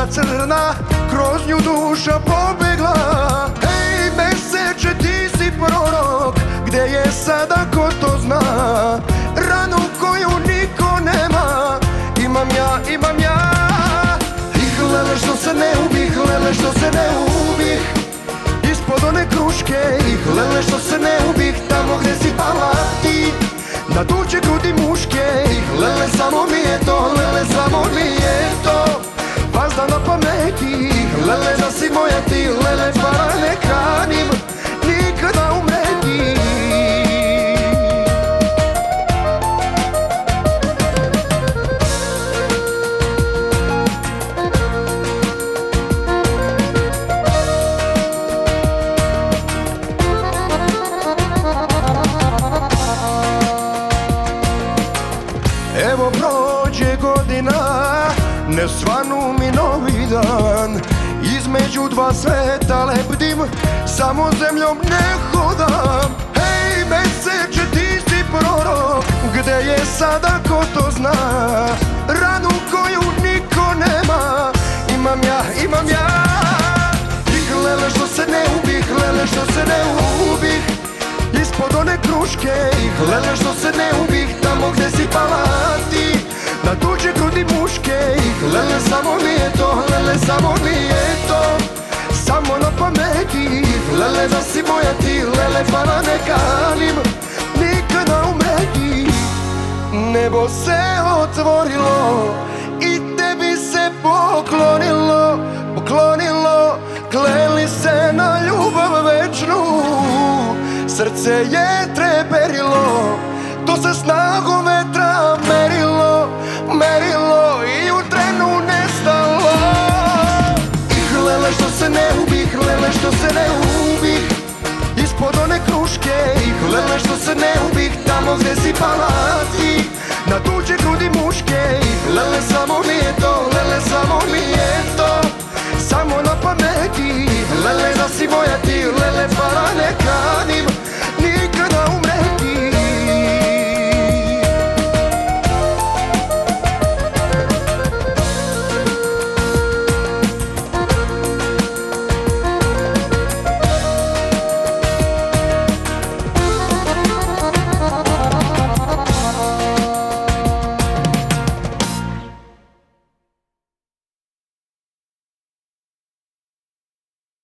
crna, kroz nju duša pobegla. Hej meseče, ti si prorok, gde je sada ko to zna? Ranu koju niko nema, imam ja. Ih lele što se ne ubih, lele što se ne ubih ispod one kruške. Ih lele što se ne ubih tamo gde si pala ti, na tuđe grudi muške. Ih lele samo mi je to, lele samo mi je to, baš da na pameti. Ih lele da si moja ti, lele para ne kanim nikada umreti. Evo prođe godina, ne svanu mi novi dan. Između dva sveta lebdim, samo zemljom ne hodam. Hej meseče, ti si prorok, gde je sada ko to zna? Ranu koju niko nema, imam ja. Ih lele što se ne ubih, lele što se ne ubih ispod one kruške. Ih lele što se ne ubih tamo gde si pala ti, na tuđe grudi muške. Ih lele samo mi je to, lele samo mi je to, samo na pameti. Ih lele da si moja ti, lele para ne kanim nikada umreti. Nebo se otvorilo i tebi se poklonilo, kleli se na ljubav večnu. Srce je treperilo, to se snagom vetra merilo i u trenu nestalo. Ih lele što se ne ubih, lele što se ne ubih ispod one kruške. Ih lele što se ne ubih tamo gde si pala ti, na tuđe grudi